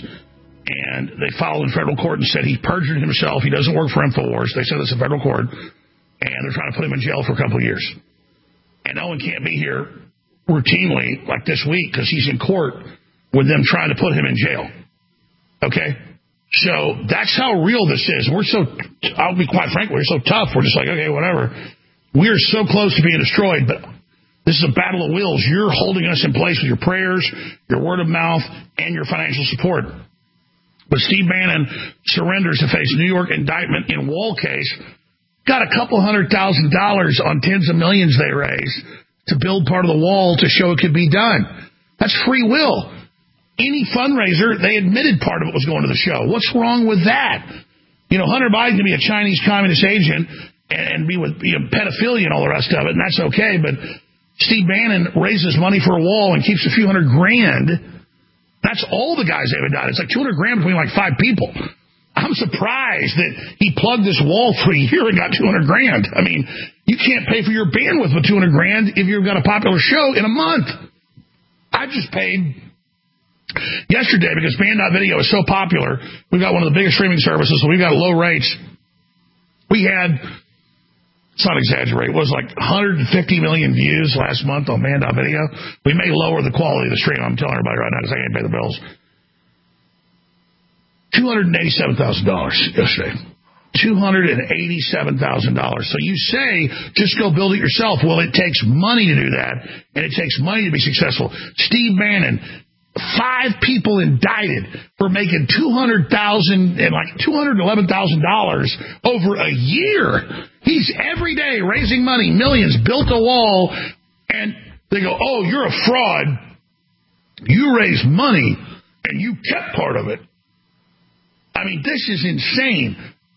D: and they filed in federal court and said he perjured himself. He doesn't work for InfoWars. They said this in federal court. and they're trying to put him in jail for a couple of years. And Owen can't be here routinely like this week because he's in court with them trying to put him in jail. Okay? So that's how real this is. I'll be quite frank, we're so tough. We're just like, okay, whatever. We're so close to being destroyed, but this is a battle of wills. You're holding us in place with your prayers, your word of mouth, and your financial support. But Steve Bannon surrenders to face New York indictment in wall case. Got $200,000 on tens of millions they raised to build part of the wall to show it could be done. That's free will. Any fundraiser, they admitted part of it was going to the show. What's wrong with that? Hunter Biden can be a Chinese communist agent and be with pedophilia and all the rest of it, and that's okay, but Steve Bannon raises money for a wall and keeps a few $100,000. That's all the guys they've done. It's like $200,000 between like 5 people. I'm surprised that he plugged this wall for a year and got $200,000. I mean, you can't pay for your bandwidth with $200,000 if you've got a popular show in a month. I just paid yesterday because Band.video is so popular. We've got one of the biggest streaming services, so we've got low rates. We had, let's not exaggerate, it was like 150 million views last month on Band.video. We may lower the quality of the stream. I'm telling everybody right now because I can't pay the bills. $287,000 yesterday. $287,000. So you say, just go build it yourself. Well, it takes money to do that, and it takes money to be successful. Steve Bannon, 5 people indicted for making $200,000 and like $211,000 over a year. He's every day raising money, millions, built a wall, and they go, oh, you're a fraud. You raised money, and you kept part of it. I mean, this is insane.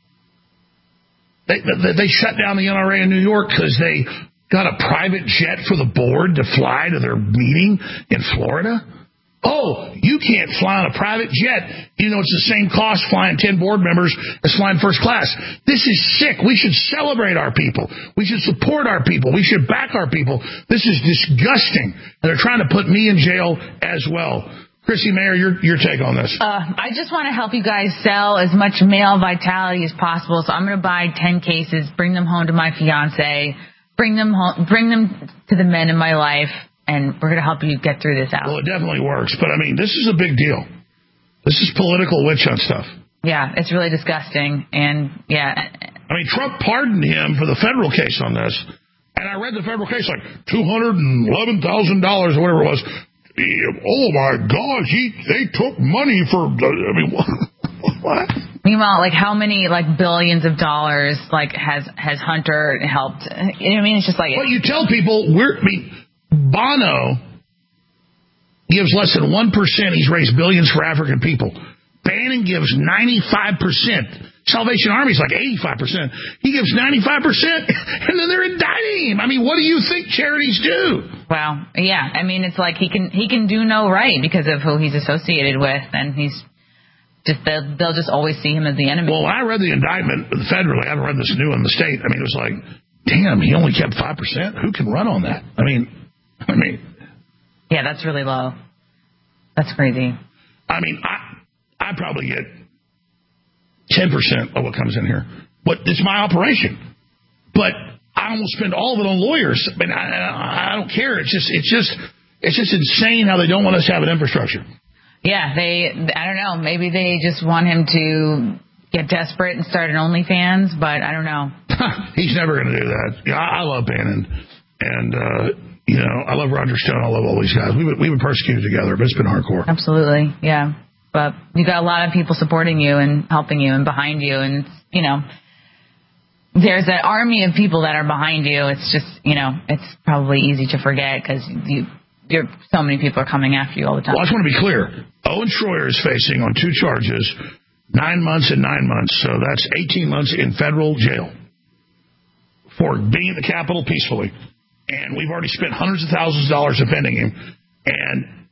D: They shut down the NRA in New York because they got a private jet for the board to fly to their meeting in Florida. Oh, you can't fly on a private jet. It's the same cost flying 10 board members as flying first class. This is sick. We should celebrate our people. We should support our people. We should back our people. This is disgusting. And they're trying to put me in jail as well. Chrissy Mayer, your take on this.
F: I just want to help you guys sell as much male vitality as possible. So I'm going to buy 10 cases, bring them home to my fiance, bring them to the men in my life, and we're going to help you get through this out.
D: Well, it definitely works. But, I mean, this is a big deal. This is political witch hunt stuff.
F: Yeah, it's really disgusting. And, yeah.
D: I mean, Trump pardoned him for the federal case on this. And I read the federal case like $211,000 or whatever it was. Oh, my gosh, they took money for, I mean, what?
F: Meanwhile, like, how many, like, billions of dollars, like, has Hunter helped? You know what I mean? It's just like...
D: Well, you tell people, Bono gives less than 1%. He's raised billions for African people. Bannon gives 95%. Salvation Army's like 85%. He gives 95%, and then they're indicting him. I mean, what do you think charities do?
F: Well, yeah. I mean, it's like he can do no right because of who he's associated with, and he's just they'll just always see him as the enemy.
D: Well, when I read the indictment federally, I haven't read this new in the state. I mean, it was like, damn, he only kept 5%. Who can run on that? I mean,
F: yeah, that's really low. That's crazy.
D: I mean, I probably get 10% of what comes in here. But it's my operation. But I almost spend all of it on lawyers. I mean, I don't care. It's just insane how they don't want us to have an infrastructure.
F: Yeah, I don't know. Maybe they just want him to get desperate and start an OnlyFans, but I don't know.
D: He's never going to do that. Yeah, I love Bannon. And, I love Roger Stone. I love all these guys. We've been persecuted together, but it's been hardcore.
F: Absolutely, yeah. But you got a lot of people supporting you and helping you and behind you. And, there's an army of people that are behind you. It's just, it's probably easy to forget because so many people are coming after you all the time.
D: Well, I just want to be clear. Owen Schroyer is facing on 2 charges, 9 months and 9 months. So that's 18 months in federal jail for being at the Capitol peacefully. And we've already spent hundreds of thousands of dollars defending him. And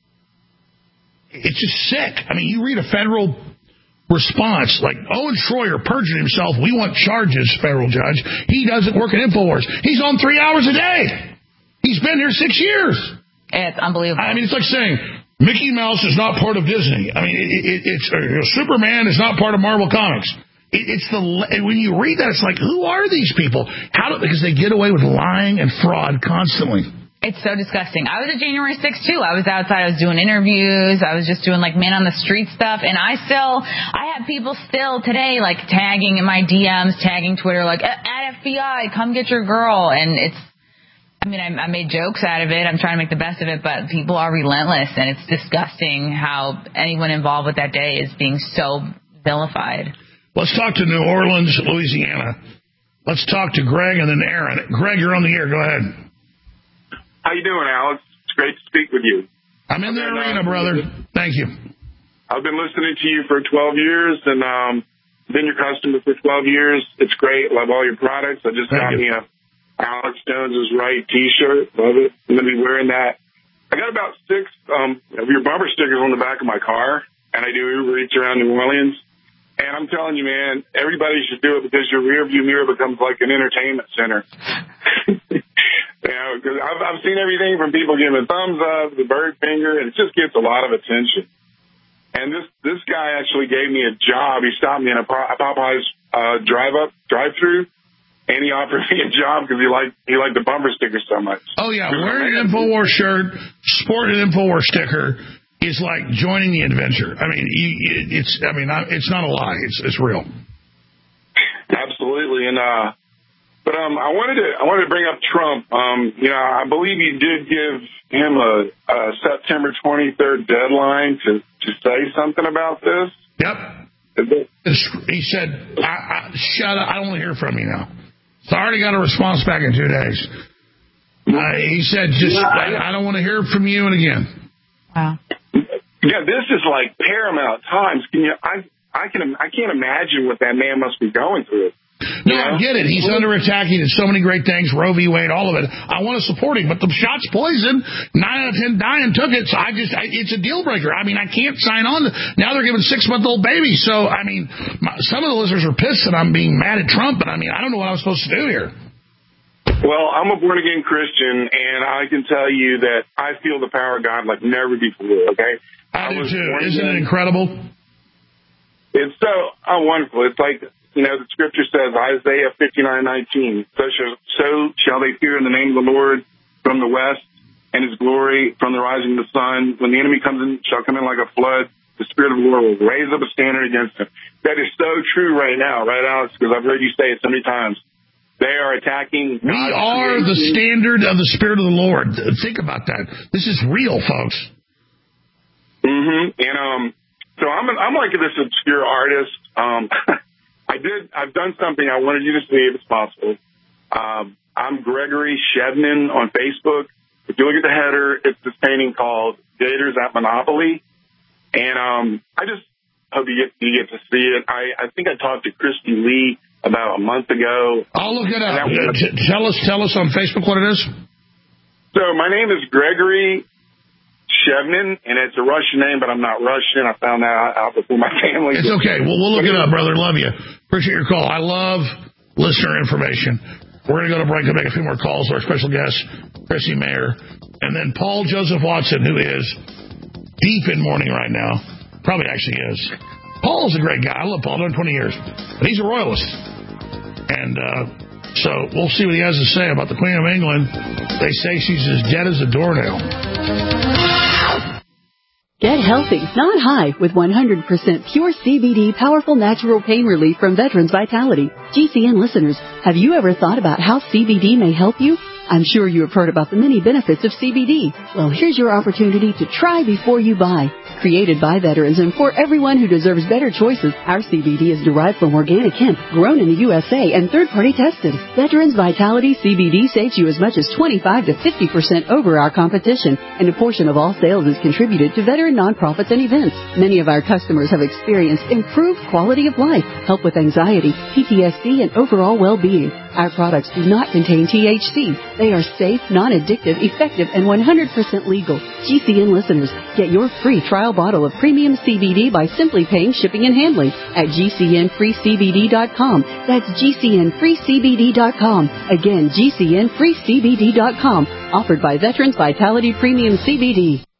D: it's just sick. I mean, you read a federal response like Owen Schroyer perjured himself. We want charges, federal judge. He doesn't work at InfoWars. He's on 3 hours a day. He's been here 6 years.
F: It's unbelievable.
D: I mean, it's like saying Mickey Mouse is not part of Disney. I mean, it's Superman is not part of Marvel Comics. when you read that, it's like, who are these people? Because they get away with lying and fraud constantly.
F: It's so disgusting. I was at January 6th, too. I was outside. I was doing interviews. I was just doing, like, man-on-the-street stuff. And I have people still today, like, tagging in my DMs, tagging Twitter, like, at FBI, come get your girl. And I made jokes out of it. I'm trying to make the best of it. But people are relentless. And it's disgusting how anyone involved with that day is being so vilified.
D: Let's talk to New Orleans, Louisiana. Let's talk to Greg and then Aaron. Greg, you're on the air. Go ahead.
G: How you doing, Alex? It's great to speak with you.
D: I'm in the arena, brother. Thank you.
G: I've been listening to you for 12 years, and been your customer for 12 years. It's great. Love all your products. I just got me a Alex Jones is Right T-shirt. Love it. I'm going to be wearing that. I got about 6 of your bumper stickers on the back of my car, and I do Uber Eats around New Orleans. And I'm telling you, man, everybody should do it because your rearview mirror becomes like an entertainment center. Because I've seen everything from people giving a thumbs up, the bird finger, and it just gets a lot of attention. And this guy actually gave me a job. He stopped me in a Popeyes drive-through, and he offered me a job because he liked the bumper sticker so much.
D: Oh yeah, wearing an InfoWars shirt, sporting an InfoWars sticker is like joining the adventure. I mean, it's not a lie. It's real.
G: Absolutely, and but I wanted to bring up Trump. I believe you did give him a September 23rd deadline to say something about this.
D: Yep. He said, "Shut up! I don't want to hear from you now." So I already got a response back in 2 days. He said, I don't want to hear from you and again.
F: Wow.
G: Yeah, this is like paramount times. I can't imagine what that man must be going through.
D: No, I get it. He's under attack. He did so many great things. Roe v. Wade, all of it. I want to support him, but the shot's poison. 9 out of 10 die and took it. So it's a deal breaker. I mean, I can't sign on. Now they're giving 6-month-old babies. So, I mean, some of the listeners are pissed that I'm being mad at Trump, but I mean, I don't know what I'm supposed to do here.
G: Well, I'm a born-again Christian, and I can tell you that I feel the power of God like never before, okay?
D: I do too. Isn't it incredible?
G: It's so wonderful. It's like, the scripture says, Isaiah 59:19, so shall they fear in the name of the Lord from the west, and his glory from the rising of the sun. When the enemy shall come in like a flood, the Spirit of the Lord will raise up a standard against him. That is so true right now, right, Alex? Because I've heard you say it so many times. They are attacking God's
D: We are
G: creation.
D: the standard of the Spirit of the Lord. Think about that. This is real, folks.
G: Mm-hmm. And so I'm like this obscure artist. I've done something I wanted you to see if it's possible. I'm Gregory Shevnin on Facebook. If you look at the header, it's this painting called Gators at Monopoly. And I just hope you get to see it. I think I talked to Christy Lee about a month ago.
D: I'll look it up. Tell us on Facebook what it is.
G: So my name is Gregory Shevnin, and it's a Russian name, but I'm not Russian. I found that out before my family.
D: It's okay. Well, we'll look it up, brother. Love you. Appreciate your call. I love listener information. We're going to go to break and make a few more calls to our special guest, Chrissy Mayer, and then Paul Joseph Watson, who is deep in mourning right now. Probably actually is. Paul's a great guy. I love Paul. I've known 20 years. But he's a royalist. And so we'll see what he has to say about the Queen of England. They say she's as dead as a doornail.
B: Get healthy, not high, with 100% pure CBD powerful natural pain relief from Veterans Vitality. GCN listeners, have you ever thought about how CBD may help you? I'm sure you have heard about the many benefits of CBD. Well, here's your opportunity to try before you buy. Created by veterans and for everyone who deserves better choices, our CBD is derived from organic hemp, grown in the USA, and third-party tested. Veterans Vitality CBD saves you as much as 25 to 50% over our competition, and a portion of all sales is contributed to veteran nonprofits and events. Many of our customers have experienced improved quality of life, help with anxiety, PTSD, and overall well-being. Our products do not contain THC. They are safe, non-addictive, effective, and 100% legal. GCN listeners, get your free trial bottle of premium CBD by simply paying shipping and handling at GCNFreeCBD.com. That's GCNFreeCBD.com. Again, GCNFreeCBD.com. Offered by Veterans Vitality Premium CBD.